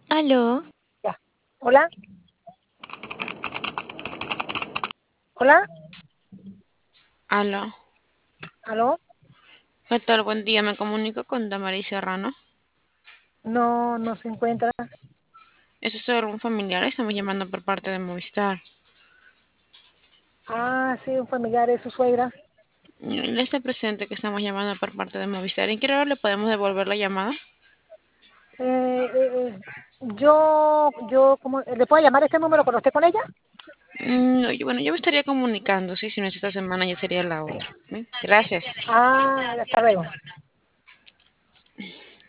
Aló, Ya. Hola, hola, aló. aló. ¿Qué tal? Buen día. Me comunico con Damaris Serrano. No, no se encuentra. ¿Es usted algún familiar? Estamos llamando por parte de Movistar. Ah, sí, un familiar de su suegra. Le está presente que estamos llamando por parte de Movistar. ¿En qué hora le podemos devolver la llamada? ¿Cómo, le puedo llamar a este número cuando esté con ella? Bueno, yo me estaría comunicando, sí, si no es esta semana ya sería la otra. ¿Sí? Gracias. Ah, hasta luego.